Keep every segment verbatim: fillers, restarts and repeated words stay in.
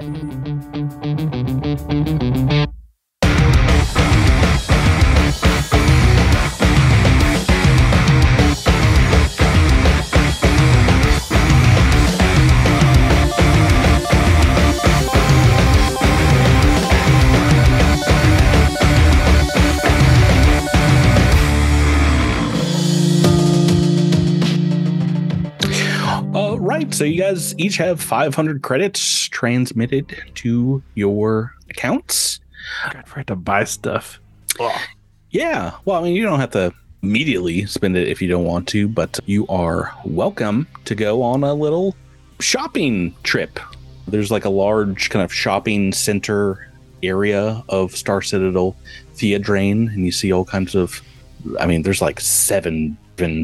So you guys each have five hundred credits transmitted to your accounts. God, I have to buy stuff. Ugh. Yeah. Well, I mean, you don't have to immediately spend it if you don't want to, but you are welcome to go on a little shopping trip. There's like a large kind of shopping center area of Star Citadel Theodrain, and you see all kinds of, I mean, there's like seven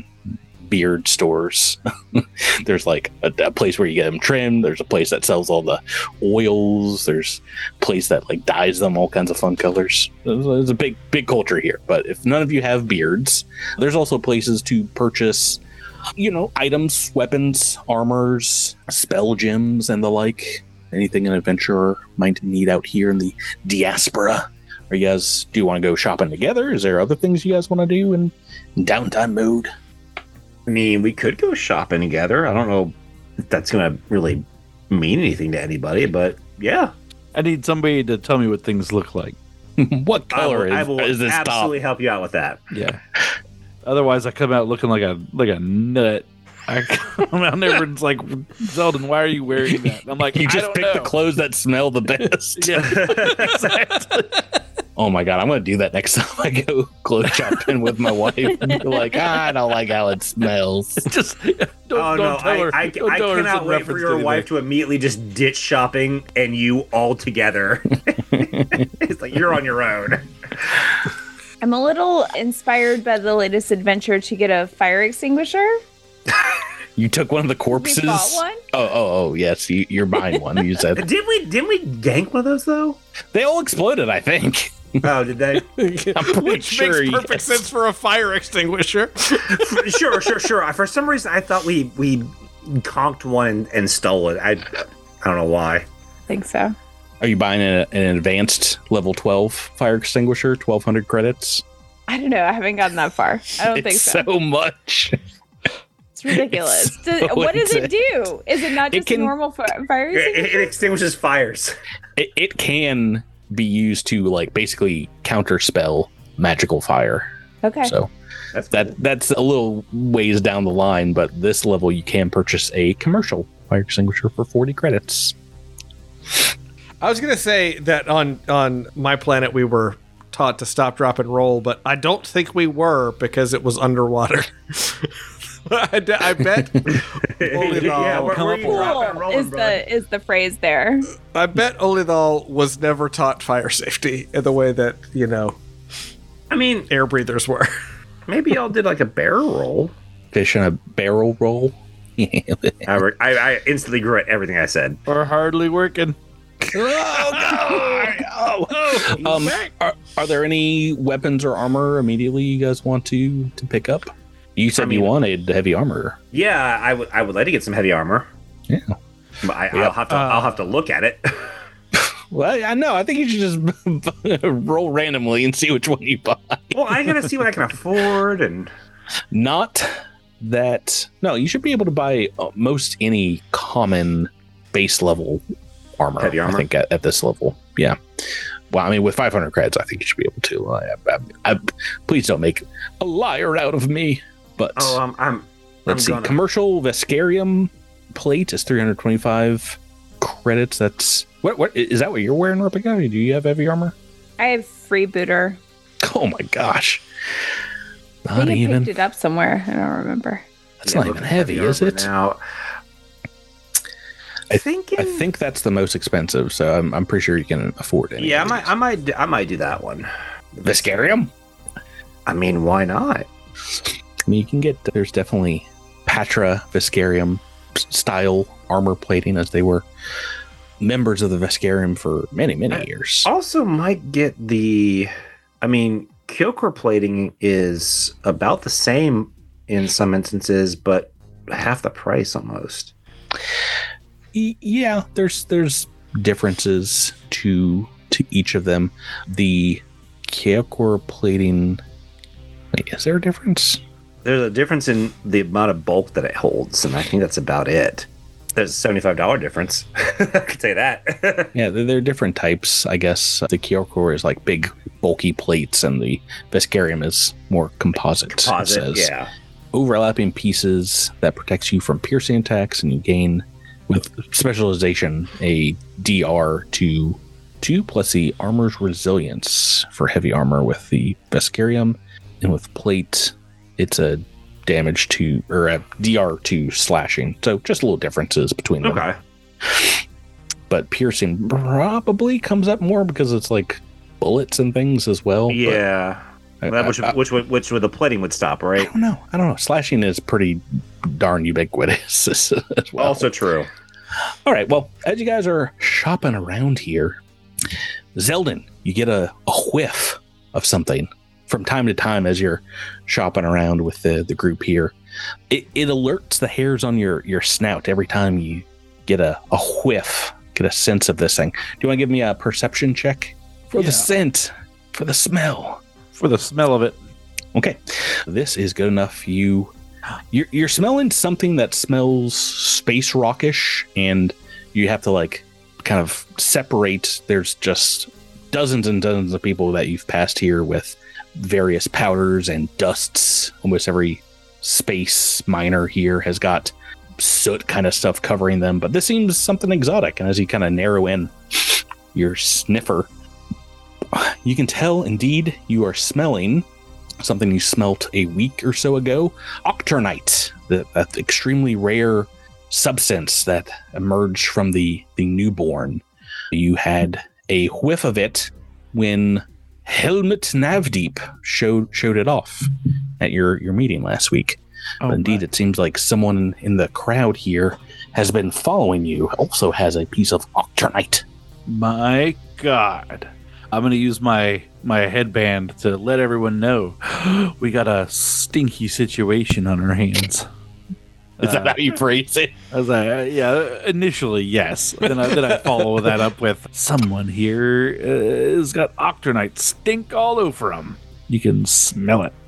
beard stores. There's like a, a place where you get them trimmed. There's a place that sells all the oils. There's a place that like dyes them all kinds of fun colors. There's a big, big culture here. But if none of you have beards, there's also places to purchase, you know, items, weapons, armors, spell gems, and the like. Anything an adventurer might need out here in the diaspora. Are you guys, do you want to go shopping together? Is there other things you guys want to do in, in downtime mode? I mean, we could go shopping together. I don't know if that's going to really mean anything to anybody, but yeah. I need somebody to tell me what things look like. What color I is, will, I will is this top? absolutely help you out with that. Yeah. Otherwise, I come out looking like a like a nut. I come out and everyone's like, Zeldin, why are you wearing that? And I'm like, you I just don't pick know. the clothes that smell the best. Yeah, exactly. Oh my god, I'm gonna do that next time I go clothes shopping with my wife. And be like, ah, I don't like how it smells. Just don't, oh don't no, tell her. I, I, Don't I tell her cannot it's in wait for reference your to wife anything. to immediately just ditch shopping and you all together. It's like you're on your own. I'm a little inspired by the latest adventure to get a fire extinguisher. You took one of the corpses. We bought one? Oh, oh, oh, yes. You, you're buying one. You said Didn't we? Didn't we gank one of those though? they all exploded. I think. Oh, did they? I'm pretty Which sure. makes perfect yes. sense for a fire extinguisher. Sure, sure, sure. For some reason, I thought we we conked one and, and stole it. I I don't know why. I think so. Are you buying a, an advanced level twelve fire extinguisher? twelve hundred credits. I don't know. I haven't gotten that far. I don't think It's so. so much. It's ridiculous. It's Does- so what does it intense. do? Is it not It just can- a normal fi- fire It, it extinguisher? extinguishes fires. It, it can be used to like basically counterspell magical fire. Okay. So That's that that's a little ways down the line, but this level you can purchase a commercial fire extinguisher for forty credits. I was gonna say that on on my planet we were taught to stop, drop, and roll, but I don't think we were because it was underwater. I, d- I bet Olidal, Yeah, where- come where up you with- dropping and Cool rolling, is bro? the is the phrase there. I bet Olidal was never taught fire safety in the way that, you know, I mean, air breathers were. maybe y'all did like a barrel roll. Fish in a barrel roll. I, re- I, I instantly regret everything I said. Or hardly working. Oh, no. um, are, are there any weapons or armor immediately you guys want to to pick up? You said I mean- you wanted heavy armor. Yeah, I would I would like to get some heavy armor. Yeah. But I, Yeah. I'll have to Uh, I'll have to look at it. Well, I know. I think you should just roll randomly and see which one you buy. Well, I gotta see what I can afford, and Not that. No, you should be able to buy uh, most any common base level armor. Heavy armor? I think at, at this level. Yeah. Well, I mean, with five hundred credits, I think you should be able to. I, I, I, please don't make a liar out of me. But oh, um, I'm let's I'm see. gonna- Commercial Vescarium plate is three hundred twenty-five credits. That's what? What is that? What you're wearing, Replica? Do you have heavy armor? I have freebooter. Oh my gosh! I Not think I even. picked it up somewhere. I don't remember. That's Yeah, not look even at heavy, is armor it? Now, I- thinking, I think that's the most expensive, so I'm, I'm pretty sure you can afford it. yeah, I might I might do- I might do that one. Vescarium? I mean, why not? I mean, you can get, there's definitely Patra Vescarium s- style armor plating, as they were members of the Vescarium for many, many I- years. Also, might get the. I mean, Kyokor plating is about the same in some instances, but half the price almost. Y- yeah, there's there's differences to to each of them. The Kaokor plating. Wait, is there a difference? There's a difference in the amount of bulk that it holds, and I think that's about it. There's a seventy-five dollars difference. I could say that. Yeah, there are different types, I guess. The Kaokor is like big, bulky plates, and the Vesperium is more composite. Composite, it says. yeah. Overlapping pieces that protects you from piercing attacks, and you gain, with specialization, a D R to two plus the armor's resilience for heavy armor with the Vesperium, and with plate, it's a damage to, or a D R to slashing. So just little differences between them. Okay. But piercing probably comes up more because it's like bullets and things as well. Yeah. But That I, which, I, which, would- which would the plating would stop, I right? don't know. I don't know. Slashing is pretty darn ubiquitous as well. Also true. All right. Well, as you guys are shopping around here, Zeldin, you get a, a whiff of something from time to time as you're shopping around with the, the group here. It, it alerts the hairs on your, your snout every time you get a, a whiff, get a sense of this thing. Do you want to give me a perception check for Yeah. the scent, for the smell? For the smell of it. Okay, this is good enough. You, you're, you're smelling something that smells space rockish, and you have to like kind of separate. There's just dozens and dozens of people that you've passed here with various powders and dusts. Almost every space miner here has got soot kind of stuff covering them, but this seems something exotic. And as you kind of narrow in your sniffer, you can tell indeed you are smelling something you smelt a week or so ago. Octernite, that, that extremely rare substance that emerged from the, the newborn. You had a whiff of it when Helmut Navdeep showed showed it off at your, your meeting last week. Oh, but indeed, my. it seems like someone in the crowd here has been following you, also has a piece of Octernite. My God. I'm going to use my, my headband to let everyone know we got a stinky situation on our hands. Is that Uh, how you phrase it? I was like, uh, yeah, initially, yes. Then I, then I follow that up with someone here uh, has got Octernite stink all over him. You can smell it.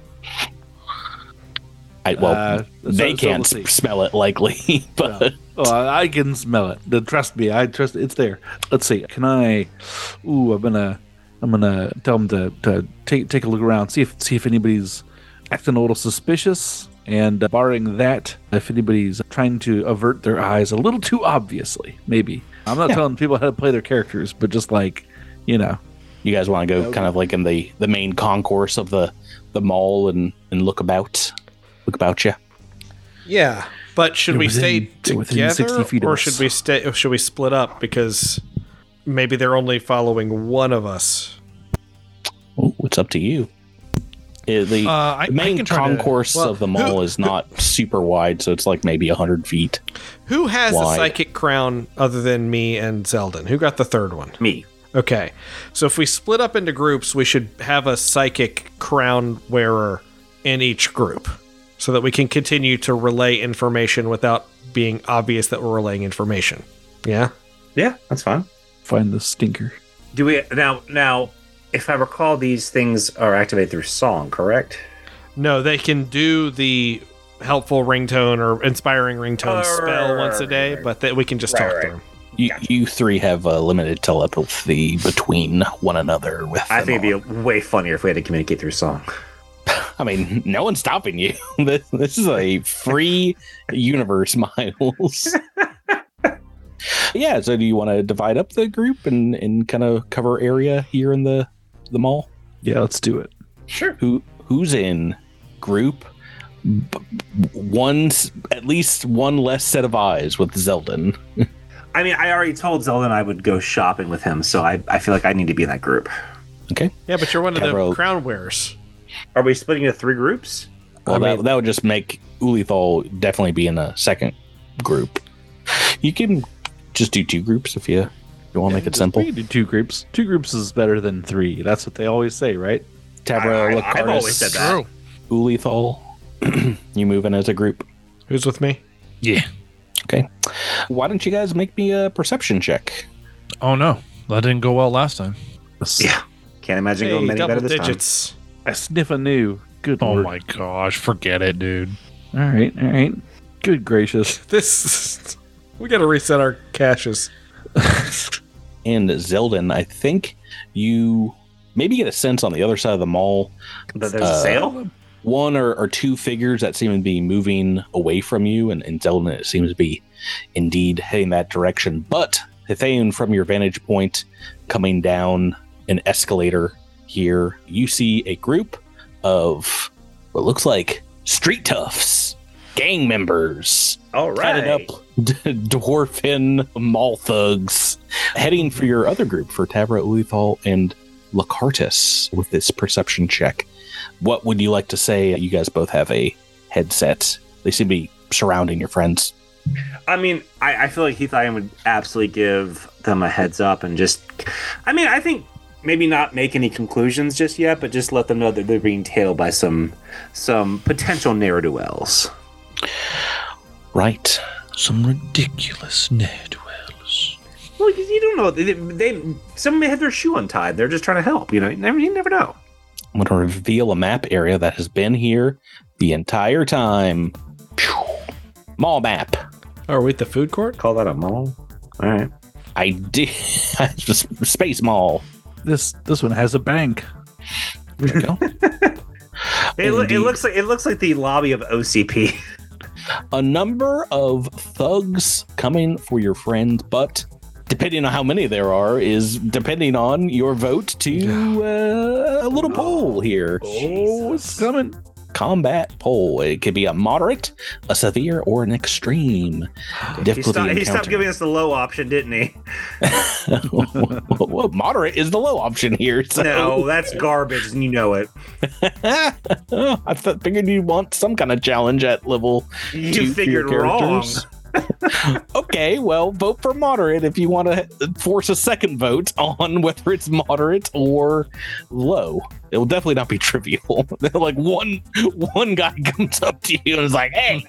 I, well, Uh, so- they so can't let's see. smell it likely, but Oh, I I can smell it. The- Trust me, I trust it's there. Let's see. Can I? Ooh, I'm gonna, I'm gonna tell them to, to take take a look around, see if see if anybody's acting a little suspicious, and uh, barring that, if anybody's trying to avert their eyes a little too obviously, maybe. I'm not Yeah. telling people how to play their characters, but just like, you know, you guys want to go Okay. kind of like in the, the main concourse of the, the mall and, and look about, look about you. Yeah, but should They're we within- stay they're within sixty together, feet of or us. should we stay? Or should we split up because maybe they're only following one of us? Oh, it's up to you. Uh, the, Uh, I, the main I can try to- concourse well, of the mall who, is not super wide, so it's like maybe one hundred feet. Who has wide. a psychic crown other than me and Zeldin? Who got the third one? Me. Okay, so if we split up into groups, we should have a psychic crown wearer in each group, so that we can continue to relay information without being obvious that we're relaying information. Yeah. Yeah, that's fine. find the stinker. Do we now? Now, if I recall, these things are activated through song, correct? No, they can do the helpful ringtone or inspiring ringtone Oh, spell right, once a right, day, right. but that we can just Right, talk right. to them. You, Gotcha. you three have uh, limited telepathy between one another. With I them think it'd all. be way funnier if we had to communicate through song. I mean, no one's stopping you. this, this is a free universe, Miles. Yeah, so do you want to divide up the group and, and kind of cover area here in the, the mall? Yeah, let's do it. Sure. Who Who's in group? B- One's at least one less set of eyes with Zeldin. I mean, I already told Zeldin I would go shopping with him, so I, I feel like I need to be in that group. Okay. Yeah, but you're one of the Tavro- crown wearers. Are we splitting into three groups? Well, I that, mean- that would just make Ulithal definitely be in a second group. You can just do two groups if you, you want to make it simple. We can do two groups. Two groups is better than three. That's what they always say, right? Tavra, I- I've always said that. Ulithal, you move in as a group. Who's with me? Yeah. Okay. Why don't you guys make me a perception check? Oh no, that didn't go well last time. Yeah. Can't imagine Hey, going many double better this digits. I sniff a new. Good Oh lord. my gosh, forget it, dude. All right, all right. Good gracious. This we got to reset our caches. And Zeldin, I think you maybe get a sense on the other side of the mall. time. But there's Uh, a sale? One or, or two figures that seem to be moving away from you, and, and Zeldin, it seems to be indeed heading that direction. But Hithaeon, from your vantage point, coming down an escalator here, you see a group of what looks like street toughs, gang members, All headed up d- dwarfin mall thugs, heading for your other group, for Tavra, Ulithal, and Lacartus with this perception check. What would you like to say? You guys both have a headset. They seem to be surrounding your friends. I mean, I, I feel like Heathian would absolutely give them a heads up and just. I mean, I think maybe not make any conclusions just yet, but just let them know that they're being tailed by some some potential ne'er-do-wells. Right. Some ridiculous ne'er-do-wells. Well, because you don't know. They, they some may have their shoe untied. They're just trying to help. You know, you never, you never know. I'm going to reveal a map area that has been here the entire time. Phew. Mall map. Oh, are we at the food court? Call that a mall. All right. I did. Space Mall. This this one has a bank. There you go. It, lo- it Indeed. looks like it looks like the lobby of O C P. A number of thugs coming for your friend, but depending on how many there are is depending on your vote to uh, a little poll here. Oh, it's coming. Combat poll. It could be a moderate, a severe, or an extreme He difficulty stopped, he stopped encounter. giving us the low option, didn't he? Well, moderate is the low option here. So. No, that's garbage, and you know it. I th- figured you'd want some kind of challenge at level You two for your figured wrong. characters. Okay, well, vote for moderate if you want to force a second vote on whether it's moderate or low. It will definitely not be trivial. Like one one guy comes up to you and is like, "Hey,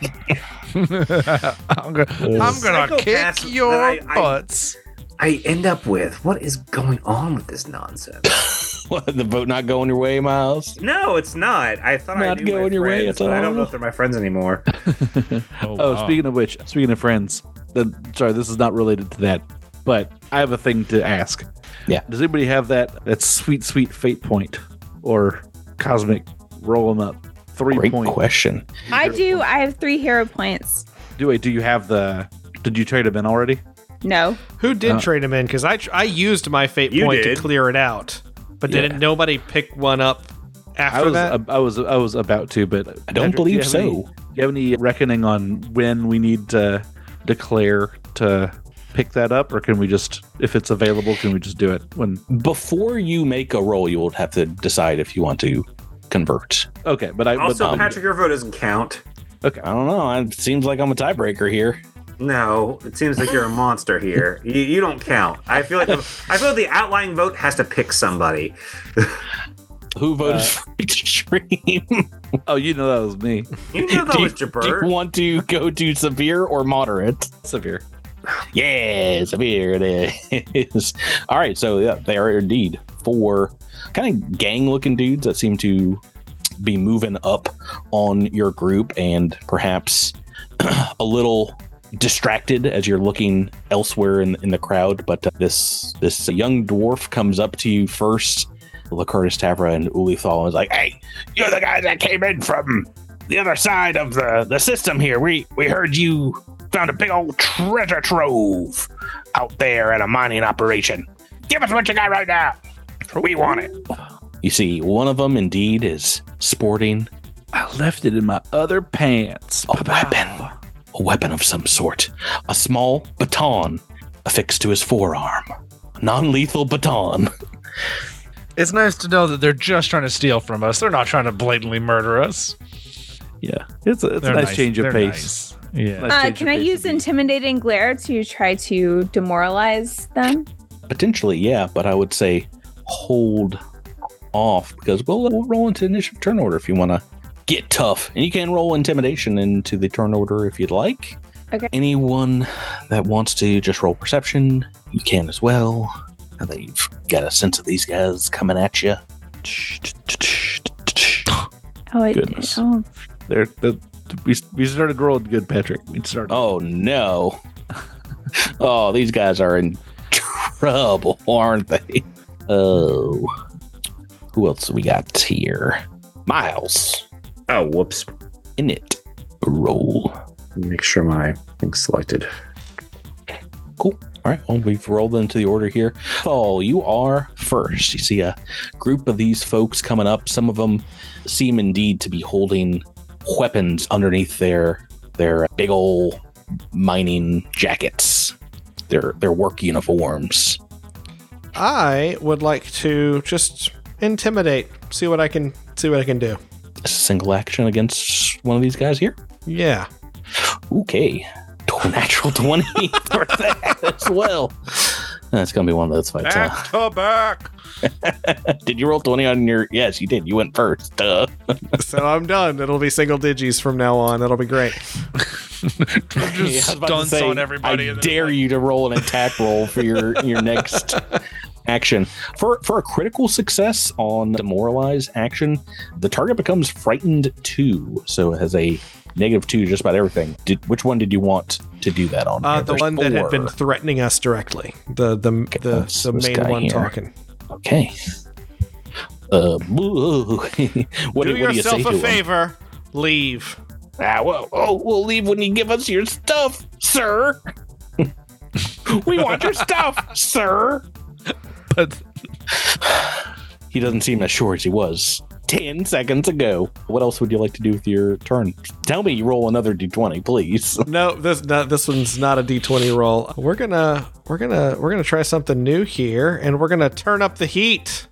I'm gonna, I'm gonna Psychopaths kick your that I- I- butts. I end up with what is going on with this nonsense? what, the vote not going your way, Miles?" No, it's not. I thought I Not knew going my your way friends, at but I don't all. know if they're my friends anymore. Oh, Oh, wow. speaking of which, speaking of friends, then sorry, this is not related to that, but I have a thing to ask. Yeah. Does anybody have that that sweet, sweet fate point or cosmic roll them up three Great point? question. I do. I have three hero points. Do wait, do you have the? Did you trade them in already? No. Who did Uh, trade him in? Because I tr- I used my fate You point did. to clear it out, but Yeah. didn't nobody pick one up after I was, that? I was, I was about to, but I don't Patrick, do you believe have any- so. do you have any reckoning on when we need to declare to pick that up, or can we just, if it's available, can we just do it when? Before you make a roll, you will have to decide if you want to convert. Okay, but I Also, but, um, Patrick, your vote doesn't count. I don't know. It seems like I'm a tiebreaker here. No, it seems like you're a monster here. You, you don't count. I feel like the, I feel like the outlying vote has to pick somebody. Who voted Uh, for extreme? oh, you know that was me. You know that do, you, was do you Jabber. want to go to severe or moderate? Severe. Yeah, severe it is. All right, so yeah, they are indeed four kind of gang-looking dudes that seem to be moving up on your group, and perhaps a little distracted as you're looking elsewhere in, in the crowd. But uh, this this young dwarf comes up to you first, Lacartus, Tavra, and Ulithal, and is like, "Hey, you're the guys that came in from the other side of the, the system here. We we heard you found a big old treasure trove out there at a mining operation. Give us what you got right now. We want it." You see, one of them indeed is sporting I left it in my other pants. a weapon, a weapon of some sort, a small baton affixed to his forearm, a non-lethal baton. It's nice to know that they're just trying to steal from us. They're not trying to blatantly murder us. Yeah, it's a, it's They're a nice, change of They're pace. nice. Yeah. Nice Uh, change can of I pace use indeed. intimidating glare to try to demoralize them? Potentially, yeah, but I would say hold off because we'll, we'll roll into initiative turn order if you want to get tough. And you can roll intimidation into the turn order if you'd like. Okay. Anyone that wants to just roll perception, you can as well. Now that you've got a sense of these guys coming at you. Oh, it, Goodness. oh, There, the, we we started rolling good, Patrick. We started. Oh no. Oh, these guys are in trouble, aren't they? Oh. Who else we got here? Miles. Oh, whoops. In it. Roll. Make sure my thing's selected. Cool. All right. Well, we've rolled into the order here. Oh, you are first. You see a group of these folks coming up. Some of them seem indeed to be holding weapons underneath their their big ol' mining jackets. Their their work uniforms. I would like to just intimidate. See what I can see what I can do. A single action against one of these guys here. Yeah. Okay. Natural twenty for that as well. That's gonna be one of those fights. Back Huh? to back. Did you roll twenty on your? Yes, you did. You went first. Duh. So I'm done. It'll be single digits from now on. That'll be great. Just Yeah, I was about to stunts say, on everybody. I and then, dare like, you to roll an attack roll for your your next action. For for a critical success on demoralize action, the target becomes frightened two, so it has a negative two just about everything. Did which one did you want to do that on? Uh, here? the There's one that had four. been threatening us directly. The the the, that's the this main guy one here. talking. Okay. Uh, what, do what do you yourself say to a him? favor. Leave. Ah, well, oh, we'll leave when you give us your stuff, sir. We want your stuff, sir. But He doesn't seem as sure as he was ten seconds ago. What else would you like to do with your turn? Tell me you roll another d twenty, please. No, this not this one's not a D twenty roll. We're gonna we're gonna we're gonna try something new here, and we're gonna turn up the heat.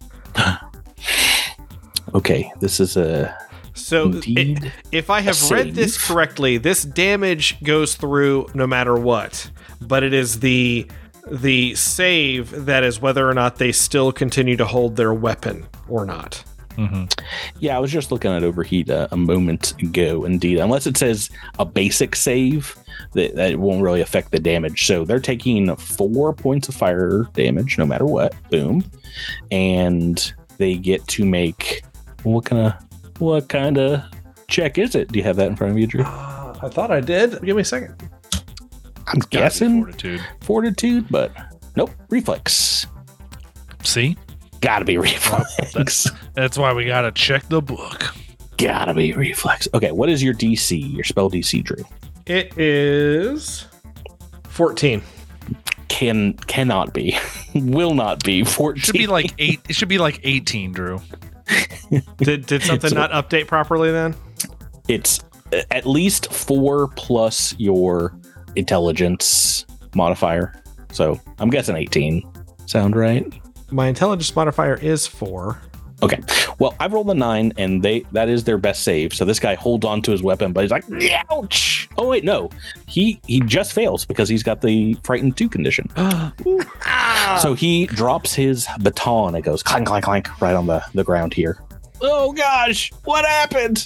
Okay, this is a So Indeed. i- if I have read this save. correctly, this damage goes through no matter what, but it is the the save that is whether or not they still continue to hold their weapon or not. yeah. I was just looking at overheat a, a moment ago. Indeed, unless it says a basic save, that that won't really affect the damage. So they're taking four points of fire damage no matter what. Boom, and they get to make what kind of what kind of check is it? Do you have that in front of you, Drew? I thought I did. Give me a second. I'm gotta be guessing fortitude. fortitude, but nope, reflex. See, Gotta be reflex. that's why we gotta check the book. Gotta be reflex. Okay, what is your D C? Your spell D C, Drew? It is fourteen. Can cannot be, will not be fourteen. It should be like eight. It should be like eighteen, Drew. Did did something So- not update properly then? It's at least four plus your intelligence modifier. So I'm guessing eighteen. Sound right? My intelligence modifier is four. Okay. Well, I've rolled a nine, and they that is their best save. So this guy holds on to his weapon, but he's like, ouch! Oh wait, no, he he just fails because he's got the frightened two condition. So he drops his baton. It goes clank, clank, clank right on the the ground here. Oh gosh, what happened?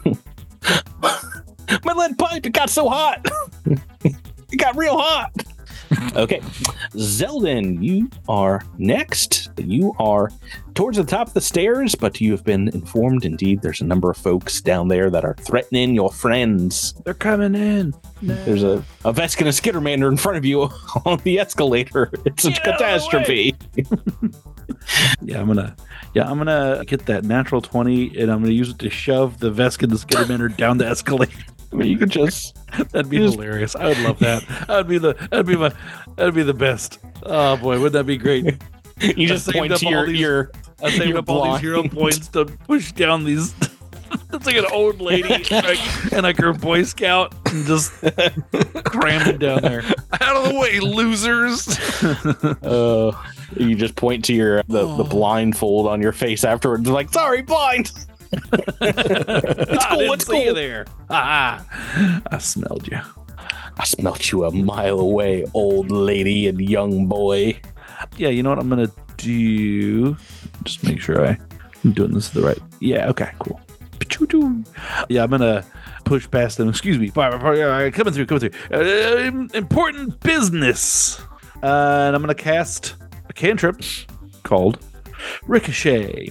My lead pipe, it got so hot. It got real hot. Okay, Zeldin, you are next. You are towards the top of the stairs, but you have been informed indeed there's a number of folks down there that are threatening your friends. they're coming in. There's a, a Vesk and a Skittermander in front of you on the escalator. It's a catastrophe. Yeah, I'm gonna. Yeah, I'm gonna get that natural twenty, and I'm gonna use it to shove the Vesk and the Skittermander down the escalator. I mean, you could just That'd be Just- hilarious. I would love that. That'd be the. That'd be my. That'd be the best. Oh boy, wouldn't that be great? you just saved point up to all your these- your I saved You're up all these hero blind. points to push down these. It's like an old lady like, and like her Boy Scout and just cram it down there. Out of the way, losers. uh you just point to your the, the blindfold on your face afterwards like sorry blind. It's cool, I didn't it's see you cool. there. Ah, I smelled you. I smelt you a mile away, old lady and young boy. Yeah, you know what I'm gonna do? Just make sure I, I'm doing this the right. Yeah. Okay. Cool. Yeah, I'm gonna push past them. Excuse me, fire, fire, fire, coming through, coming through. Uh, important business. Uh, and I'm gonna cast a cantrip called Ricochet,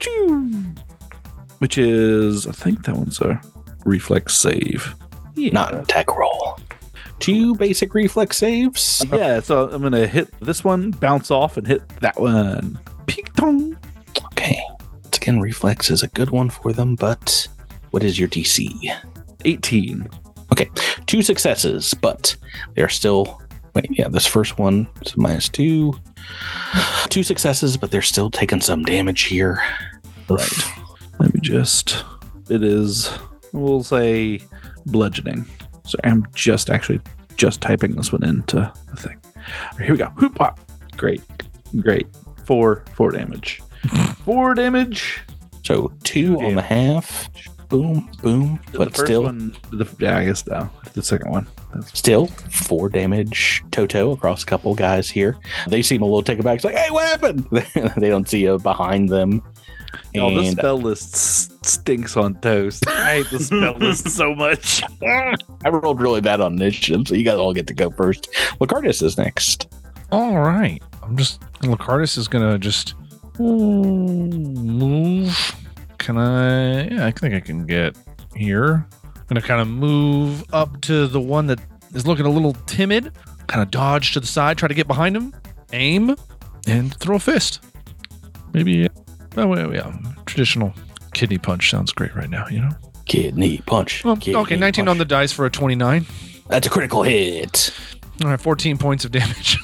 which is, I think that one's a reflex save. Yeah. Not an attack roll. Two basic reflex saves. Yeah, so I'm gonna hit this one, bounce off, and hit that one. Peek tong. Okay. Once again, reflex is a good one for them, but what is your D C? eighteen. Okay. Two successes, but they're still. Wait, yeah, this first one is minus two. Two successes, but they're still taking some damage here. Right. Let me just. It is, we'll say, bludgeoning. So I'm just actually just typing this one into the thing. Right, here we go. Hoop pop. Great. Great. Four. Four damage. Four damage. So two on the half. Boom, boom. The But first still, one, the, yeah, I guess no. The second one. That's, still four damage Toto across a couple guys here. They seem a little taken back. It's like, hey, what happened? They don't see you behind them. oh, this And spell list s- stinks on toast. I hate the spell list so much. I rolled really bad on initiative, so you guys all get to go first. Lacardis is next. All right. I'm just. Lacardis is gonna just move. Can I? Yeah, I think I can get here. I'm gonna kind of move up to the one that is looking a little timid. Kind of dodge to the side, try to get behind him, aim, and throw a fist. Maybe. Oh, yeah, yeah. Traditional kidney punch sounds great right now. You know. Kidney punch. Well, Kidney okay, nineteen punch. on the dice for a twenty-nine. That's a critical hit. All right, fourteen points of damage.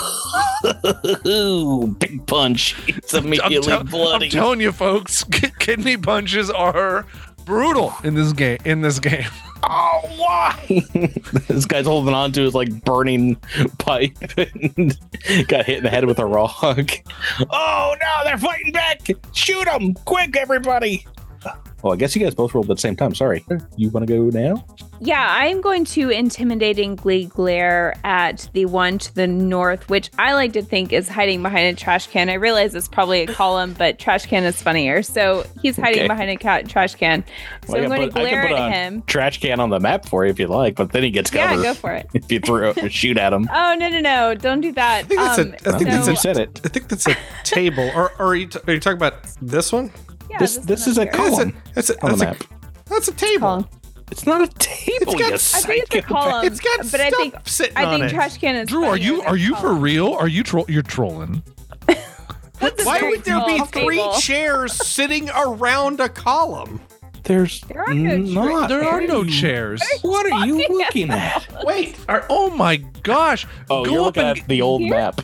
Ooh, big punch. It's immediately I'm, tell- bloody. I'm telling you, folks, ki- kidney punches are brutal in this game. In this game, Oh, why? This guy's holding on to his like burning pipe and got hit in the head with a rock. Oh no, they're fighting back! Shoot them! Quick, everybody! Well, I guess you guys both rolled at the same time. Sorry. You want to go now? Yeah, I'm going to intimidatingly glare at the one to the north, which I like to think is hiding behind a trash can. I realize it's probably a column, but trash can is funnier. So he's hiding Okay. behind a ca- trash can. So Well, I I'm can going put- to I can glare put at a him. Trash can on the map for you if you like, but then he gets Yeah, covered go for it. if you throw shoot at him. Oh, no, no, no. Don't do that. I think that's Um, a. I think Well, that's you a. said it. I think that's a table. Or, or are you? T- are you talking about this one? yeah, This this one is a up here. column That's a. on the That's map. a. That's a table. Column. It's not a table. got- you I I think it's a psychopath. column. It's got but I stuff think sitting I on think it. trash can is Drew, are funnier you than are you for column. real? Are you tro- you're trolling? That's a Why very would there be small three table. chairs sitting around a column? There's There are no not. There are no Hey, chairs. What are you Fucking looking at? Wait, are, Oh my gosh! Oh, Go you're up looking and at the old Here? map.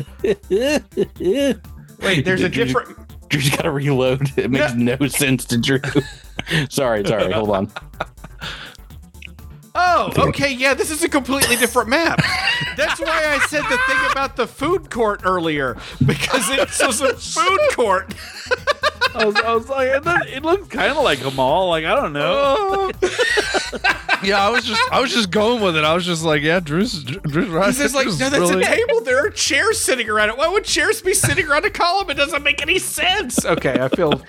wait. There's a Drew- different. Drew's got to reload. It makes no sense to Drew. sorry, sorry. Hold on. Oh, okay. Yeah, this is a completely different map. That's why I said the thing about the food court earlier, because it was a food court. I was, I was like, it looked, it looked kind of like a mall. Like, I don't know. Yeah, I was just I was just going with it. I was just like, yeah, Drew's Drew's right. It's just like, Drew's no, that's really- a table. There are chairs sitting around it. Why would chairs be sitting around a column? It doesn't make any sense. Okay, I feel.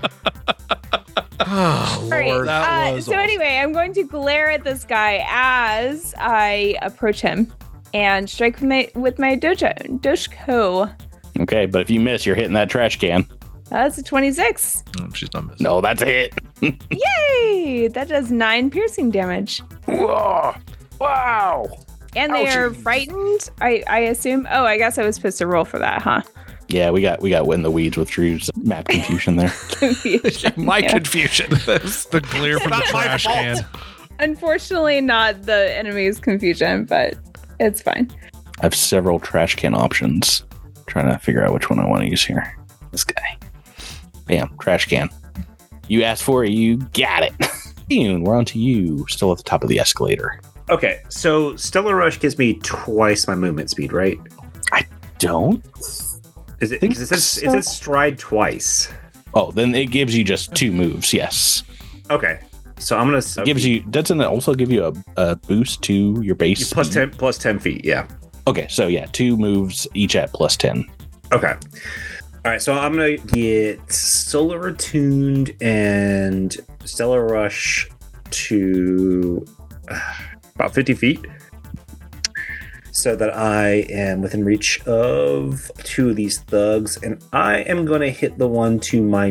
Oh, All right, Lord. That uh, was so awesome. anyway, I'm going to glare at this guy as I approach him and strike with my with my dojo doshko. Okay, but if you miss, you're hitting that trash can. That's a twenty-six. Oh, she's not missing. No, that's a hit. Yay! That does nine piercing damage. Whoa. Wow. And they are Ouchie. frightened. I I assume. Oh, I guess I was supposed to roll for that, huh? Yeah, we got we got in the weeds with Drew's map confusion there. Confusion. My Yeah. confusion. The glare from the Not my trash fault. can. Unfortunately, not the enemy's confusion, but it's fine. I have several trash can options. Trying to figure out which one I want to use here. This guy. Bam, trash can. You asked for it, you got it. Ian, we're on to you. Still at the top of the escalator. Okay, so Stellar Rush gives me twice my movement speed, right? Don't? Is it? Think Because it says so. it says stride twice. Oh, then it gives you just two moves. Yes, Okay, so I'm gonna it gives you. Doesn't it also give you a, a boost to your base? plus speed? ten plus ten feet. Yeah. Okay, so yeah, two moves each at plus ten. Okay. All right, so I'm gonna get Solar Attuned and Stellar Rush to uh, about fifty feet, so that I am within reach of two of these thugs, and I am gonna hit the one to my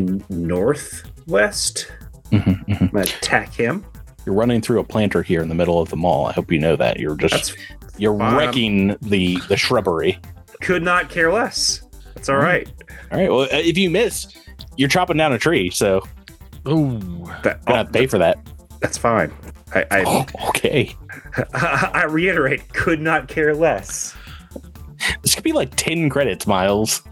northwest. Mhm, mhm. I'm gonna attack him. You're running through a planter here in the middle of the mall. I hope you know that. You're just That's you're fine. wrecking the the shrubbery. Could not care less. That's all right. All right. Well, if you miss, you're chopping down a tree, so Oh, That, you're gonna have to pay for that. that's fine. I, I, Oh, okay. I reiterate, could not care less. This could be like ten credits, Miles.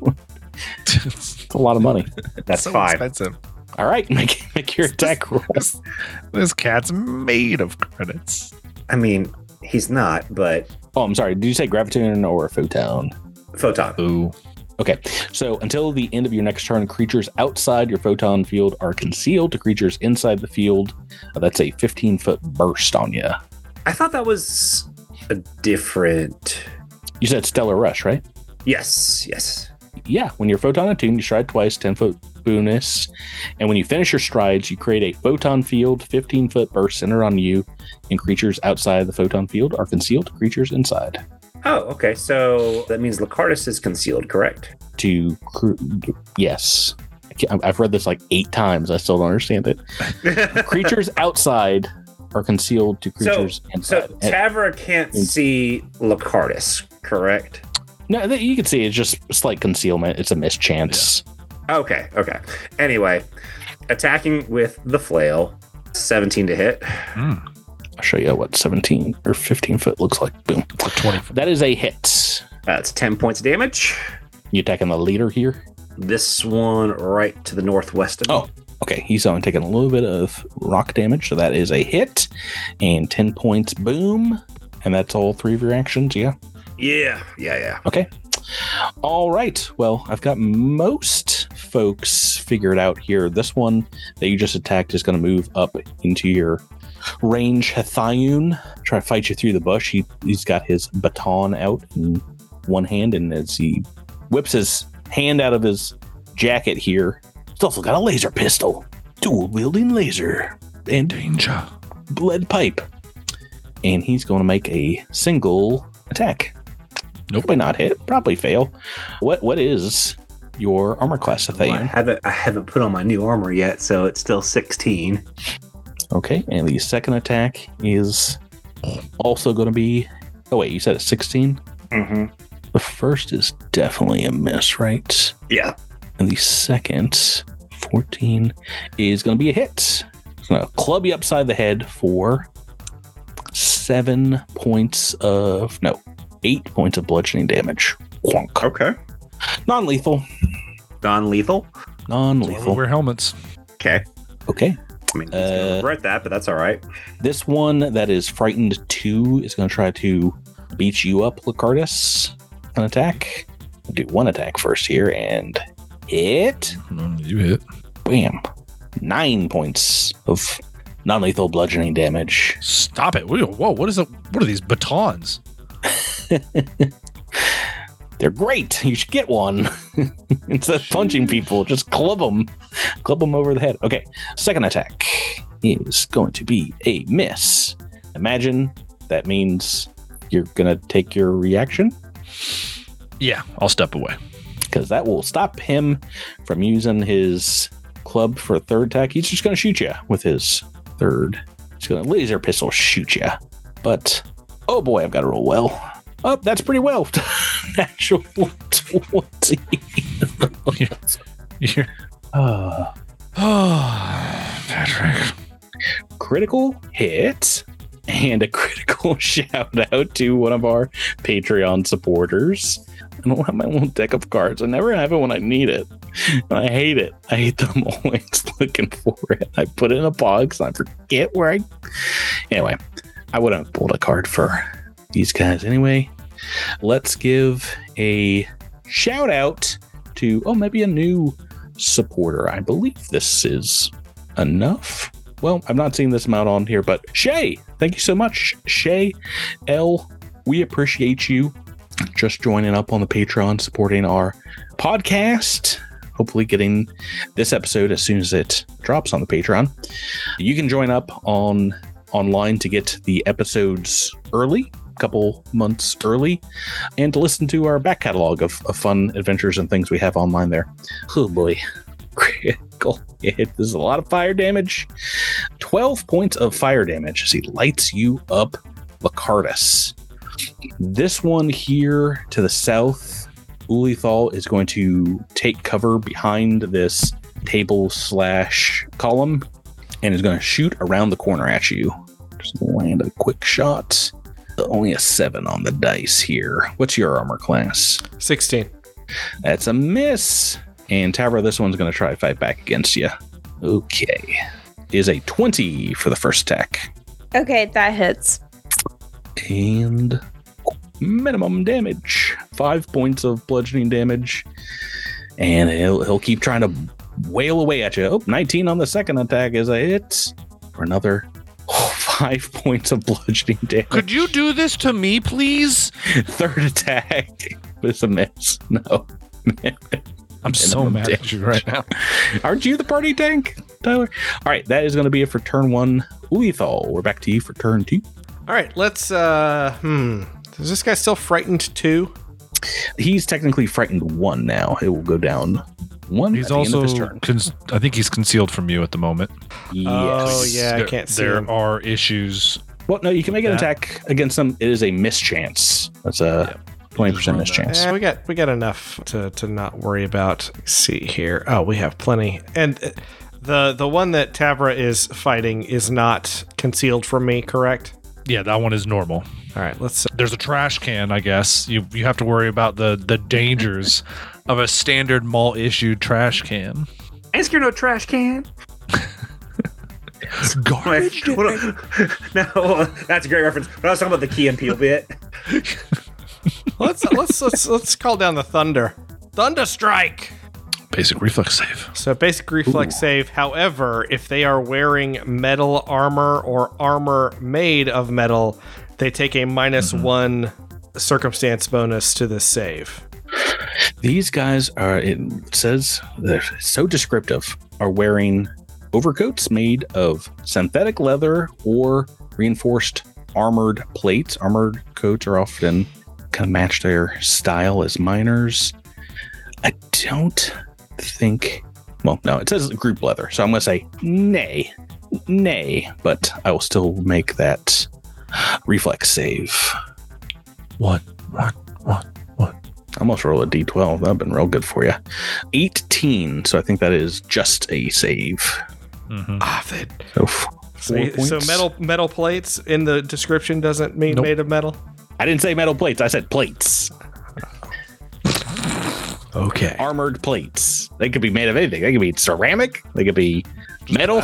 It's a lot of money. That's so fine. expensive. All right, make make your attack roll. This, this cat's made of credits. I mean, he's not, but Oh, I'm sorry. Did you say graviton or photon? photon. Ooh. Okay, so until the end of your next turn, creatures outside your photon field are concealed to creatures inside the field. Uh, that's a fifteen foot burst on you. I thought that was a different. You said Stellar Rush, right? Yes, yes. Yeah, when you're photon attuned, you stride twice, ten foot bonus. And when you finish your strides, you create a photon field, fifteen foot burst centered on you, and creatures outside the photon field are concealed to creatures inside. Oh, okay. So that means Lacardis is concealed, correct? To cr- yes. I can't- I've read this like eight times. I still don't understand it. Creatures outside are concealed to so, creatures so inside. And- Tavra can't see Lacardis, correct? no, th- you can see it's just slight concealment. It's a mischance. Okay, okay. Anyway, attacking with the flail, seventeen to hit. Mm, I'll show you what seventeen or fifteen foot looks like. Boom. it's like twenty. That is a hit. That's ten points of damage. You attacking the leader here? This one right to the northwest of me. Oh, okay. He's only taking a little bit of rock damage, so that is a hit. And ten points, boom. And that's all three of your actions, yeah? Yeah, yeah, yeah. Okay. All right. Well, I've got most folks figured out here. This one that you just attacked is going to move up into your range. Hethiun, try to fight you through the bush. He, he's got his baton out in one hand, and as he whips his hand out of his jacket here, he's also got a laser pistol, dual wielding laser, and Danger. lead pipe. And he's going to make a single attack. Nope. Probably not hit. Probably fail. What What is your armor class, Well, I Hethiun? haven't I haven't put on my new armor yet, so it's still sixteen. Okay, and the second attack is also going to be. Oh wait, you said it's sixteen. Mm-hmm. The first is definitely a miss, right? Yeah. And the second, fourteen, is going to be a hit. It's going to club you upside the head for seven points of no, eight points of bludgeoning damage. Quonk. Okay. Non-lethal. Non-lethal. That's why we Non-lethal. wear helmets. Okay. Okay. I mean, he's gonna Uh, regret that, but that's all right. This one that is frightened two is going to try to beat you up, Lacardis. An attack. Do one attack first here and hit. Mm, You hit. Bam. Nine points of non-lethal bludgeoning damage. Stop it. Whoa, whoa, what is it? What are these batons? They're great. You should get one. Instead of punching people, just club them. Club them over the head. Okay. Second attack is going to be a miss. Imagine that means you're going to take your reaction, Yeah, I'll step away. because that will stop him from using his club for a third attack. He's just going to shoot you with his third. He's going to laser pistol shoot you. But, oh boy, I've got to roll well. Oh, that's pretty well. Natural twenty. You're- Uh, Oh, Patrick. critical hit and a critical shout out to one of our Patreon supporters. I don't have my little deck of cards. I never have it when I need it. And I hate it. I hate that I'm always looking for it. I put it in a box. I forget where I. Anyway, I wouldn't have pulled a card for these guys anyway. Let's give a shout out to, oh, maybe a new supporter. I believe this is enough. Well, I've not seen this amount on here, but Shay, thank you so much. Shay L, we appreciate you just joining up on the Patreon, supporting our podcast. hopefully getting this episode as soon as it drops on the Patreon. You can join up on online to get the episodes early, a couple months early, and to listen to our back catalog of, of fun adventures and things we have online there. Oh boy. Critical hit. This is a lot of fire damage. twelve points of fire damage as he lights you up, Lacardus. This one here to the south, Ulithal is going to take cover behind this table slash column and is going to shoot around the corner at you. Just land a quick shot. Only a seven on the dice here. What's your armor class? sixteen. That's a miss. And Tavra, this one's going to try to fight back against you. Okay. Is a twenty for the first attack. Okay, that hits. And minimum damage. Five points of bludgeoning damage. And he'll, he'll keep trying to wail away at you. Oh, nineteen on the second attack is a hit. For another oh, five points of bludgeoning damage. Could you do this to me, please? Third attack is a miss. No. I'm so Minimum mad at you right now. Aren't you the party tank, Tyler? All right, that is going to be it for turn one. Ulithal, we're back to you for turn two. All right, let's. uh Hmm. Is this guy still frightened too? He's technically frightened one now. It will go down one He's at the end of his also, turn. con- I think he's concealed from you at the moment. Yes. Oh yeah, I There- can't see There him. are issues. Well, no, you can make an Yeah. attack against him. It is a mischance. That's a twenty percent Just run that. mischance. Yeah, we got we got enough to to not worry about. Let's see here. Oh, we have plenty. And uh, the the one that Tavra is fighting is not concealed from me, correct? Yeah, that one is normal. All right, let's. There's a trash can, I guess. You you have to worry about the the dangers of a standard mall issued trash can. Ask your no trash can. Garbage. No, that's a great reference. But I was talking about the Key and Peele bit. let's let's let's let's call down the thunder. Thunder strike. Basic reflex save. So basic reflex save. However, if they are wearing metal armor or armor made of metal, they take a minus Mm-hmm. one circumstance bonus to this save. These guys are, it says, they're so descriptive, are wearing overcoats made of synthetic leather or reinforced armored plates. Armored coats are often kind of match their style as miners. I don't think, well, no, it says group leather. So I'm going to say nay, nay, but I will still make that reflex save. What? What? What? What? I almost roll a d twelve. That would have been real good for you. eighteen. So I think that is just a save. Mm-hmm. Ah, they, So, f- so, four so points. metal metal plates in the description doesn't mean Nope. made of metal. I didn't say metal plates. I said plates. Okay. Armored plates. They could be made of anything. They could be ceramic. They could be metal.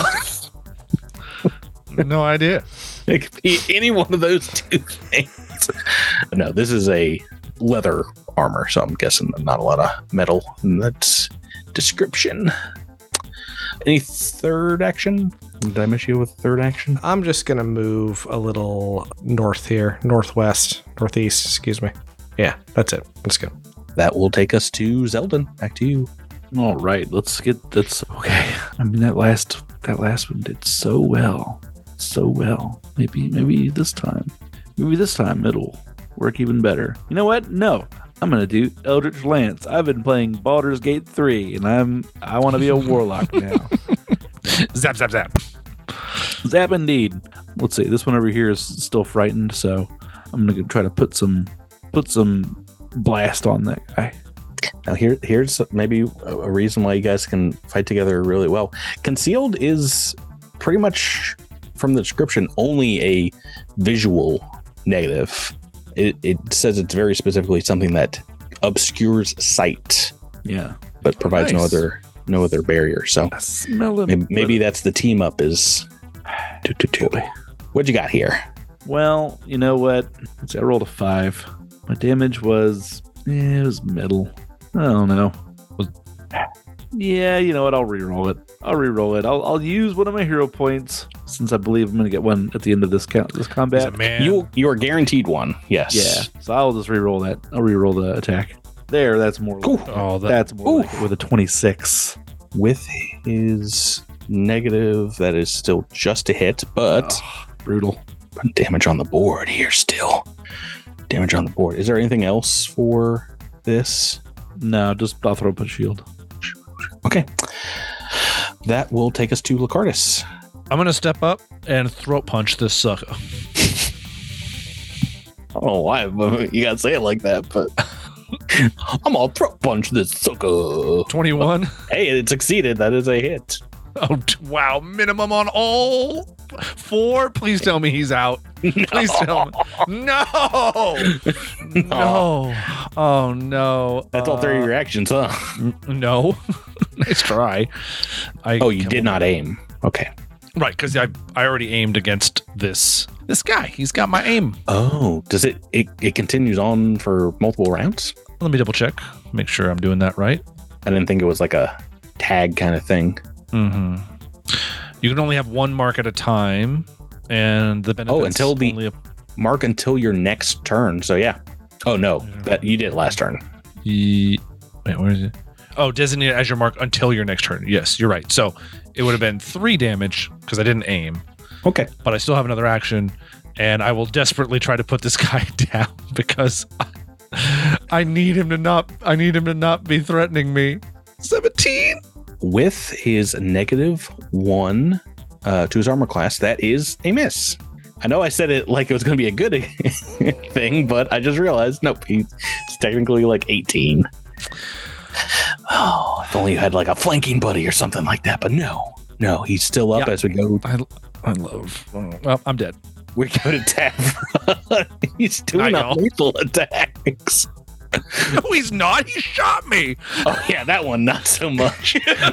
No idea. It could be any one of those two things. No, this is a leather armor, so I'm guessing not a lot of metal in that description. Any third action? Did I miss you with third action? I'm just gonna move a little north here, northwest, northeast. Excuse me. Yeah, that's it. Let's go. That will take us to Zeldin. Back to you. All right, let's get that's okay. I mean that last that last one did so well, so well. Maybe maybe this time, maybe this time it'll work even better. You know what? No, I'm gonna do Eldritch Lance. I've been playing Baldur's Gate three, and I'm I want to be a warlock now. Zap, zap, zap. Zap indeed. Let's see. This one over here is still frightened, so I'm gonna try to put some put some blast on that guy. Now here, here's maybe a a reason why you guys can fight together really well. Concealed is pretty much, from the description, only a visual negative. It, it says it's very specifically something that obscures sight, Yeah. but provides no Nice. other no other barrier. So I smell it. maybe, maybe that's the team up is two two two. What you got here? Well, you know what? Let's see, I rolled a five. My damage was, eh, it was middle. I don't know. Was, yeah, you know what? I'll re-roll it. I'll re-roll it. I'll, I'll use one of my hero points since I believe I'm going to get one at the end of this count, this He's combat. a man. You you are guaranteed one. Yes. Yeah, so I'll just re-roll that. I'll re-roll the attack. There, that's more. Ooh. Like, Oh, that, that's more Ooh. like it with a twenty-six. With his negative, that is still just a hit, but Brutal. put damage on the board here still. Damage on the board. Is there anything else for this? No, just I'll throw up a shield. Okay. That will take us to Lacardis. I'm gonna step up and throat punch this sucker. I don't know why you gotta say it like that, but I'm gonna throat punch this sucker. twenty-one. Hey, it succeeded. That is a hit. Oh t- wow! Minimum on all four. Please tell me he's out. Please tell me. No. No. Oh no. That's all three of Uh, your actions, huh? No. Nice try. I Oh, you can- did not aim. Okay. Right, because I I already aimed against this this guy. He's got my aim. Oh, does it, it? It continues on for multiple rounds? Let me double check. Make sure I'm doing that right. I didn't think it was like a tag kind of thing. Mm-hmm. You can only have one mark at a time, and the benefits Oh, until the- only a- Mark until your next turn. So yeah. Oh no, that you did last turn. Ye- Wait, where is it? Oh, designate as your mark until your next turn. Yes, you're right. So it would have been three damage because I didn't aim, Okay. but I still have another action, and I will desperately try to put this guy down because I need him to not. I need him to not be threatening me. Seventeen. With his negative one uh, to his armor class, that is a miss. I know I said it like it was going to be a good thing, but I just realized nope, he's technically like eighteen. Oh, if only you had like a flanking buddy or something like that, but no, no, he's still up Yeah. as we go. I I love. Well, I'm dead. We go to Tavra. He's doing I know. lethal attacks. No, he's not. He shot me. Oh yeah, that one not so much.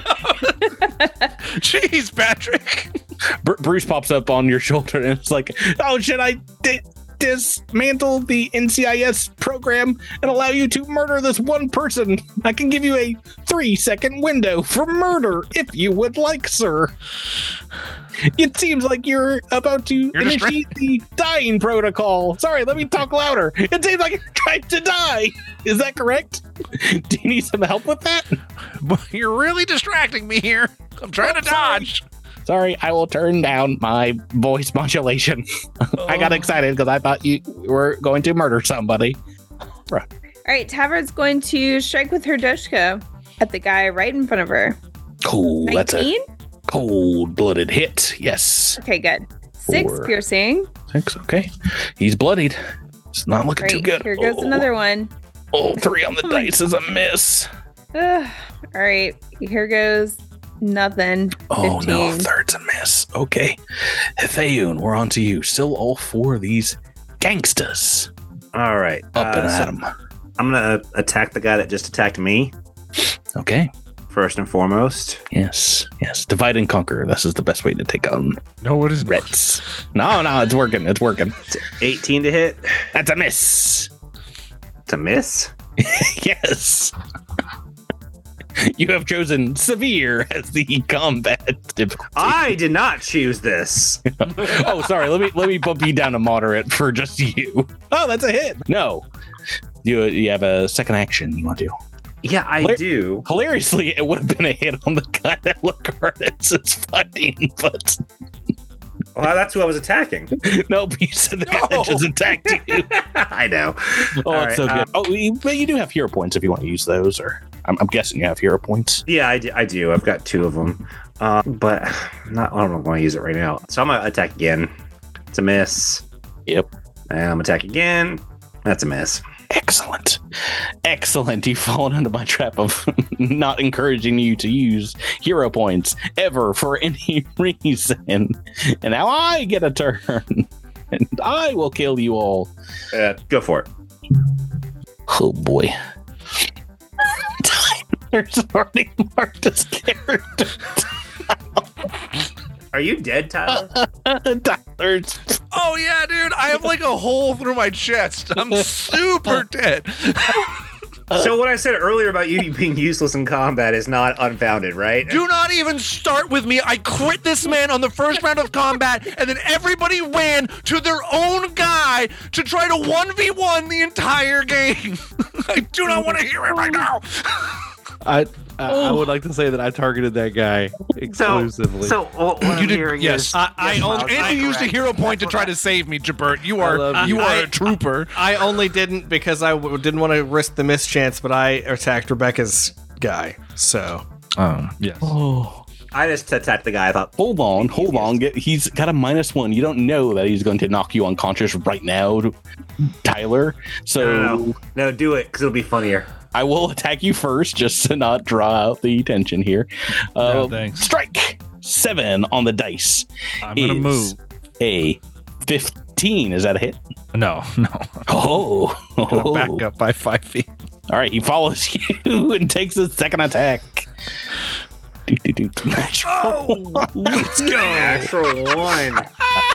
Jeez, Patrick. Br- Bruce pops up on your shoulder and it's like, oh, should I di- dismantle the N C I S program and allow you to murder this one person? I can give you a three second window for murder if you would like, sir. It seems like you're about to You're initiate the dying protocol. Sorry, let me talk louder. It seems like you're trying to die. Is that correct? Do you need some help with that? You're really distracting me here. I'm trying to dodge. Sorry, I will turn down my voice modulation. I got excited because I thought you were going to murder somebody. All right, Tavra's going to strike with her Doshka at the guy right in front of her. Cool. That's a nineteen? cold-blooded hit. Yes. Okay, good. Six Four. piercing. Six. Okay. He's bloodied. It's not looking too Great. good. Here goes oh, another one. Oh, three on the Oh my dice is a miss. Ugh. All right, here goes nothing. Oh no, fifteen. third's a miss. Okay. Thayun, we're on to you. Still all four of these gangsters All right. up and uh, at so 'em. I'm going to attack the guy that just attacked me, Okay. first and foremost. Yes. Yes. Divide and conquer. This is the best way to take on No, it is not. Reds. No, no, it's working. It's working. eighteen to hit. That's a miss. To miss. Yes. You have chosen severe as the combat difficulty. I did not choose this. Oh, sorry. Let me let me bump you down to moderate for just you. Oh, that's a hit. No. You you have a second action you want to do. Yeah, I Where- do. Hilariously, it would have been a hit on the guy that Lacardis is fighting, but Well, that's who I was attacking. nope, you said the guy that just attacked you. I know. Oh, All it's so right, good. uh, oh, you, but you do have hero points if you want to use those, or I'm, I'm guessing you have hero points. Yeah, I do. I do. I've got two of them. Uh, but not, I don't want to use it right now. So I'm going to attack again. It's a miss. Yep. And I'm going to attack again. That's a miss. Excellent. Excellent. You've fallen into my trap of not encouraging you to use hero points ever for any reason. And now I get a turn. And I will kill you all. Uh, go for it. Oh boy. Tyler's already marked as character. Are you dead, Tyler? Tyler's. Oh yeah, dude. I have like a hole through my chest. I'm super dead. So what I said earlier about you being useless in combat is not unfounded, right? Do not even start with me. I crit this man on the first round of combat, and then everybody ran to their own guy to try to one v one the entire game. I do not want to hear it right now. I, I I would like to say that I targeted that guy So, exclusively. so what I'm You did- hearing yes. is, I, I yes, only Miles, And I you used a correct. hero point to That's try what to save me, Jabert. You I are love you you. are I- a trooper. I only didn't because I w- didn't want to risk the mischance, but I attacked Rebecca's guy. So Oh, yes. Oh. I just attacked the guy. I thought, Hold on, hold on. Get, he's got a minus one. You don't know that he's going to knock you unconscious right now, Tyler. So no, no, no, no, do it because it'll be funnier. I will attack you first just to not draw out the tension here. Uh, No, thanks. Strike seven on the dice. I'm gonna is move. A fifteen. Is that a hit? No, no. Oh. Gonna back up by five feet. All right, he follows you and takes his second attack. Do, do, do. Oh, let's go! Natural one.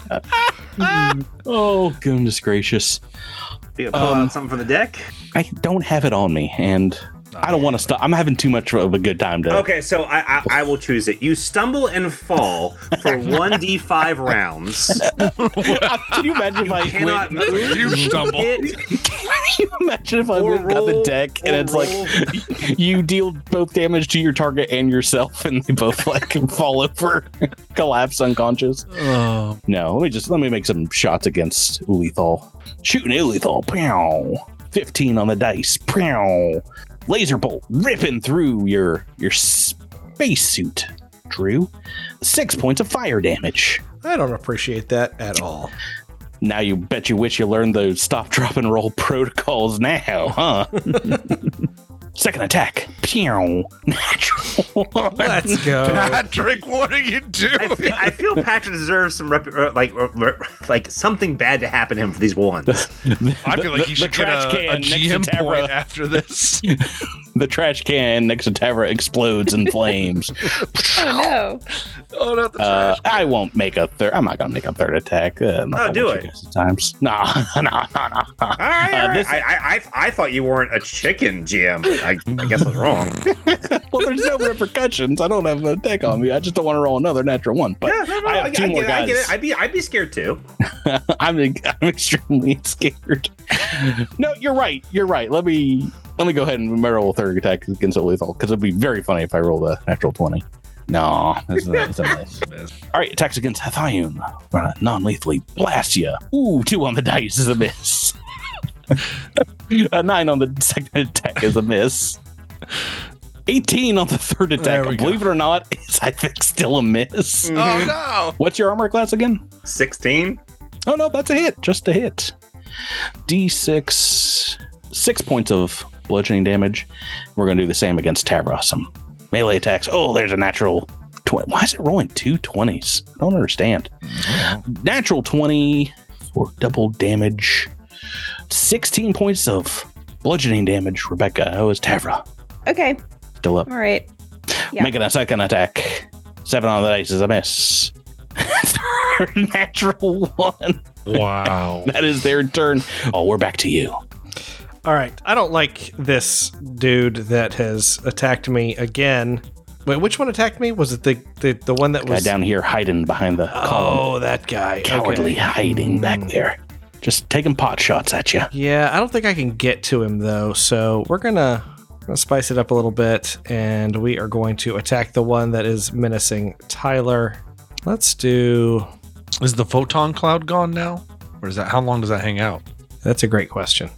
Oh, goodness gracious. You gonna pull Um, out something from the deck? I don't have it on me, and I don't want to stop. I'm having too much of a good time to. Okay, so I, I I will choose it. You stumble and fall for one d five rounds. Can you imagine if I Cannot went- move. You stumble. Hit, Can you imagine if I Or went got the roll- deck and or it's like roll. you deal both damage to your target and yourself, and they both like fall over, collapse unconscious? Oh, No, let me just let me make some shots against Ulithal. Shooting Ulithal, pow. Fifteen on the dice, pow. Laser bolt ripping through your your spacesuit, Drew. Six points of fire damage. I don't appreciate that at all. Now you bet you wish you learned those stop, drop, and roll protocols now, huh? Second attack. Pew. Natural. Let's go. Patrick, what are you doing? I feel, I feel Patrick deserves some rep, uh, like uh, rep- like something bad to happen to him for these ones. I feel like The- he the should get trash a, can a next to G M Tara. point after this. The trash can next to Tavra explodes in flames. Oh no. Oh, not the Uh, trash. I won't make a third. I'm not gonna make a third attack. Uh, I'm not Oh, gonna do let it. you guys at Times. Nah, nah, nah, nah. All right, Uh, all right. this- I, I I I thought you weren't a chicken, Jim. I, I guess I was wrong. Well, there's no repercussions. I don't have an attack on me. I just don't want to roll another natural one. But Yeah, no, no, I I, have I, two get more it. I get guys. it. I'd be I'd be scared too. I'm I'm extremely scared. No, you're right. You're right. Let me let me go ahead and roll a third attack against a lethal because it'd be very funny if I rolled a natural twenty. No, that's not, that's not nice. All right, attacks against Hathion. Uh, non-lethally blast you. Ooh, two on the dice is a miss. A nine on the second attack is a miss. eighteen on the third attack. There we go. Believe it or not, is I think still a miss. Oh, no. What's your armor class again? Sixteen. Oh no, that's a hit. Just a hit. D six, six points of bludgeoning damage. We're gonna do the same against Tavra. Some melee attacks. Oh, there's a natural twenty. Why is it rolling two twenties? I don't understand. Natural twenty for double damage. Sixteen points of bludgeoning damage. Rebecca, how is Tavra? Okay. Still up. All right. Yeah. Making a second attack. Seven on the dice is a miss. Natural one. Wow. That is their turn. Oh, we're back to you. All right. I don't like this dude that has attacked me again. Wait, which one attacked me? Was it the the, the one that Guy was down here hiding behind the column. Oh, that guy. Cowardly Okay. hiding back there. Just taking pot shots at you. Yeah, I don't think I can get to him though. So we're gonna, gonna spice it up a little bit, and we are going to attack the one that is menacing Tyler. Let's do. Is the photon cloud gone now? Or is that how long does that hang out? That's a great question.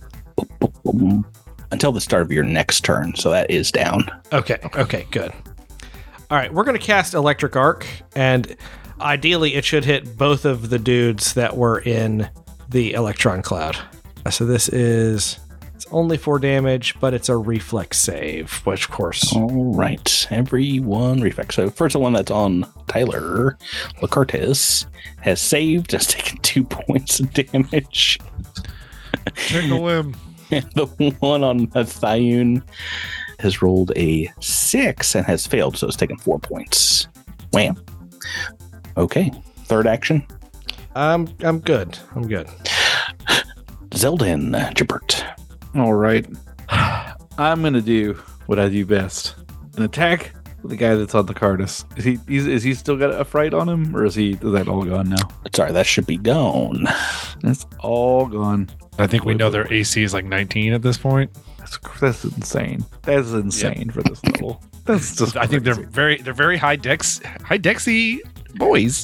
Until the start of your next turn. So that is down. Okay. Okay. Good. All right. We're going to cast Electric Arc, and ideally, it should hit both of the dudes that were in the Electron Cloud. So this is it's only four damage, but it's a reflex save, which of course. All right. Everyone reflex. So first the one that's on Tyler. Lacartes has saved. Has taken two points of damage. Tickle him. And the one on Thayun has rolled a six and has failed, so it's taken four points. Wham. Okay. Third action. I'm I'm good. I'm good. Zeldin, Jabert. All right. I'm gonna do what I do best: an attack with the guy that's on the Cardus. Is he? He's, is he still got a fright on him, or is he? Is that all gone now? Sorry, that should be gone. That's all gone. I think we know their A C is like nineteen at this point. That's that's insane. That's insane for this level. That's just. I think they're crazy. very they're very high dex high dexy boys.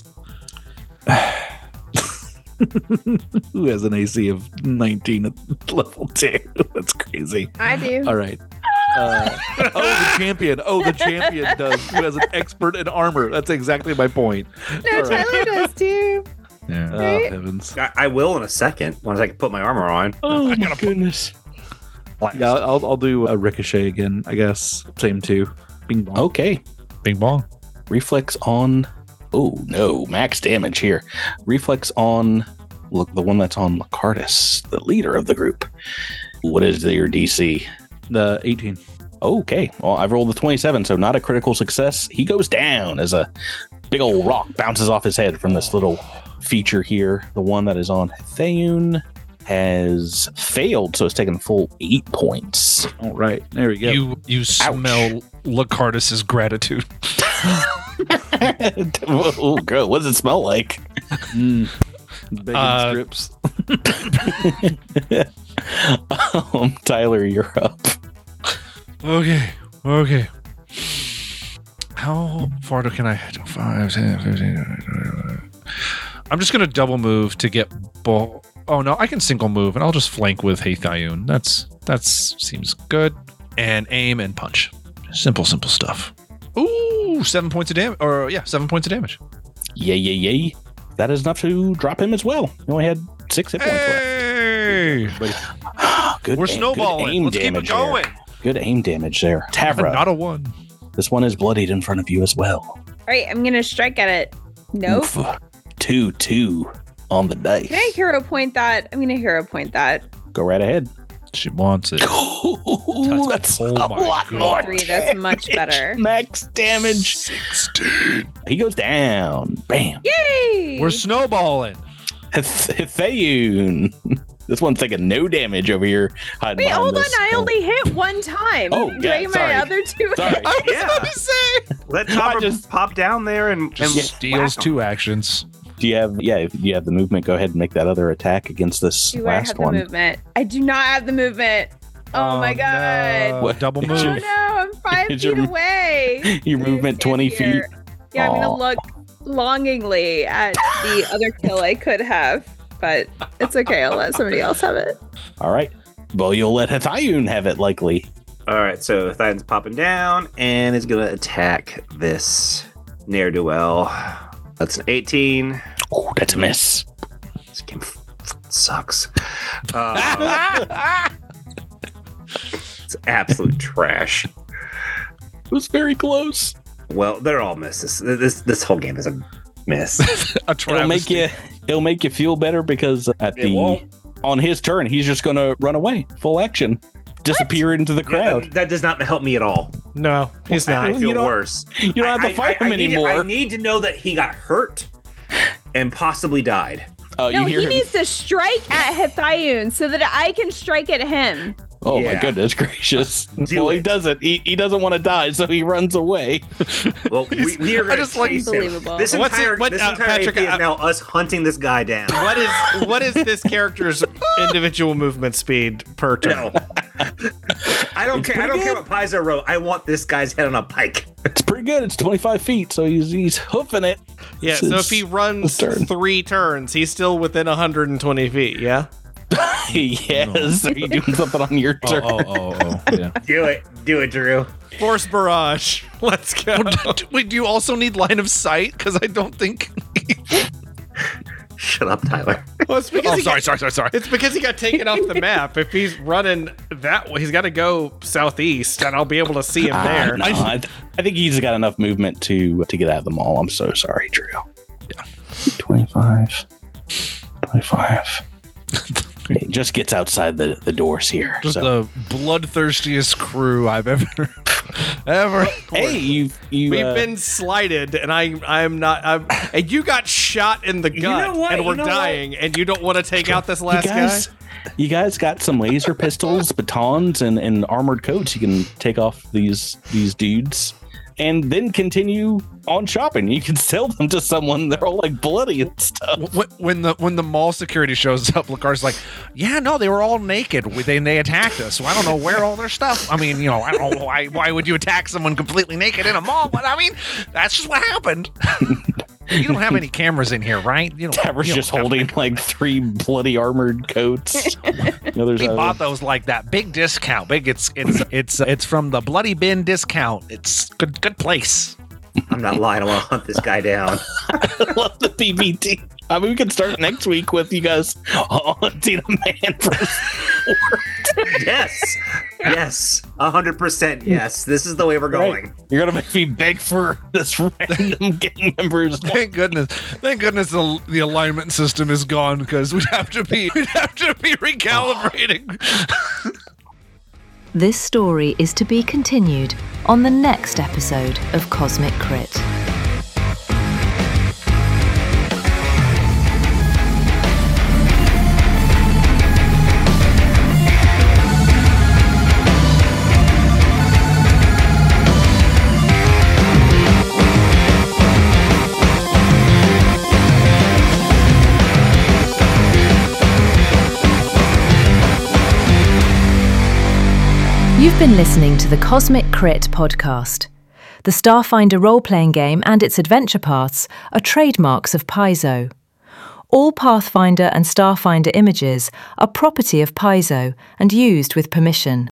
Who has an A C of nineteen at level two? That's crazy. I do. All right. Uh, oh, the champion. Oh, the champion does. Who has an expert in armor? That's exactly my point. No, All right. Tyler does too. Yeah. Oh, Right? heavens. I, I will in a second once I can put my armor on. Oh my goodness. Yeah, I'll, I'll do a ricochet again, I guess. Same two. Bing bong. Okay. Bing bong. Reflex on. Oh no, max damage here. Reflex on. Look, the one that's on Lacardus, the leader of the group. What is your D C? The eighteen. Okay. Well, I've rolled the twenty-seven, so not a critical success. He goes down as a big old rock bounces off his head from this little feature here. The one that is on Thayun has failed, so it's taken full eight points. All right. There we go. You you smell Lacardus's gratitude. Oh, good. What does it smell like? Mm. Bacon Uh, strips. um, Tyler, you're up. Okay. Okay. How far do can I head? Five, ten, fifteen. I'm just gonna double move to get ball. Oh no, I can single move and I'll just flank with Haythayun. That's that's seems good. And aim and punch. Simple, simple stuff. Ooh, seven points of damage. Or yeah, seven points of damage. Yay, yay, yay. That is enough to drop him as well. He only had six hit points Hey! left. Good We're aim- snowballing. Good aim Let's keep it damage going. there. Good aim damage there. Tavra, Not a one. this one is bloodied in front of you as well. All right, I'm gonna strike at it. Nope. Oof. Two, two on the dice. Can I hero point that? I'm gonna hero point that. Go right ahead. She wants it. Ooh, that's Oh a my lot God. more. Three, that's much better. Max damage. sixteen. He goes down. Bam. Yay! We're snowballing. Thayun. This one's taking no damage over here. hiding Wait, behind hold on. this. I only hit one time. Oh, Do yeah, I get sorry. my other two? Sorry. I was Yeah. about to say. Let I Topper just- pop down there and, and Steals whack 'em. two actions. Do you have, yeah, if you have the movement, go ahead and make that other attack against this Do I last have the one. movement? I do not have the movement. Oh, my god. no. What? Double Oh move. no, I'm five Is feet your- away. Your Move movement twenty feet. here. Yeah, I'm Aw. gonna look longingly at the other kill I could have, but it's okay. I'll let somebody else have it. All right. Well, you'll let Hathayun have it, likely. All right, so Thayun's popping down and is going to attack this ne'er-do-well. That's an eighteen. Oh, that's a miss. This game f- sucks. Uh, it's absolute trash. It was very close. Well, they're all misses. This this whole game is a miss. A It'll make you. It'll make you feel better because at It the won't. on his turn, he's just going to run away, full action, disappear into the Yeah, crowd. that, that does not help me at all. No, he's I not. feel You don't- worse. You don't have to I- fight I- him I need- anymore. I need to know that he got hurt and possibly died. Oh, No, you he hear him? needs to strike at Hathayun so that I can strike at him. Oh my Yeah. goodness gracious! Do well, he it. doesn't. He, he doesn't want to die, so he runs away. Well, we, we are I going just to like- chase him. Unbelievable. This What's it- entire, what, this uh, entire Patrick, A P is uh, now us hunting this guy down. What is what is this character's individual movement speed per turn? No. I don't care. I don't care what Paizo wrote. I want this guy's head on a pike. It's pretty good. It's twenty-five feet, so he's he's hoofing it. Yeah, It's so if his- he runs his turn. three turns, he's still within one hundred twenty feet, yeah? Yes. Are you doing something on your Oh, turn? oh, oh, oh, yeah. Do it. Do it, Drew. Force Barrage. Let's go. Wait, do you also need line of sight? Because I don't think. Shut up, Tyler. Well, it's because Oh, he sorry, got, sorry, sorry, sorry. It's because he got taken off the map. If he's running that way, he's got to go southeast, and I'll be able to see him Ah, there. no, I, I think he's got enough movement to to get out of the mall. I'm so sorry, Drew. Yeah. twenty-five. twenty-five. It just gets outside the, the doors here. Just so. the bloodthirstiest crew I've ever, ever. Hey, you you. We've uh, been slighted, and I I am not. I'm, and you got shot in the gut, know what? and we're You know dying, and you don't want to take out this last you guys, guy. You guys got some laser pistols, batons, and, and armored coats. You can take off these these dudes, and then continue on shopping. You can sell them to someone. They're all like bloody and stuff. When, when the when the mall security shows up, Lacar's like, "Yeah, no, they were all naked. They they attacked us. So I don't know where all their stuff. I mean, you know, I don't know why why would you attack someone completely naked in a mall? But I mean, that's just what happened." You don't have any cameras in here, right? You don't. Taver's you don't just have holding any- like three bloody armored coats. You know, there's We a- bought those like that big discount. Big. It's it's it's it's from the Bloody Bin discount. It's good good place. I'm not lying. I want to hunt this guy down. I love the P B T. I mean, we can start next week with you guys hunting a man for his sword. Yes. Yes. A hundred percent yes. This is the way we're going. Right. You're gonna make me beg for this random gang members. Thank goodness. Thank goodness the, the alignment system is gone because we'd have to be we'd have to be recalibrating. This story is to be continued on the next episode of Cosmic Crit. You've been listening to the Cosmic Crit podcast. The Starfinder role-playing game and its adventure paths are trademarks of Paizo. All Pathfinder and Starfinder images are property of Paizo and used with permission.